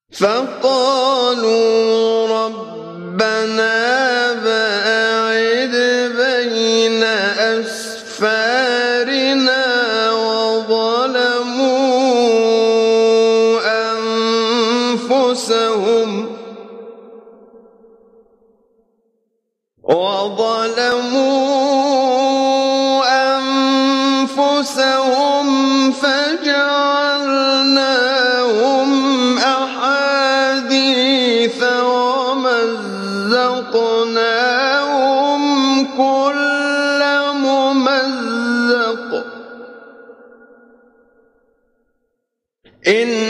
فقالوا ربنا باعد بين أسفارنا وظلموا أنفسهم فجعلناهم أحاديث ومزقناهم كل ممزق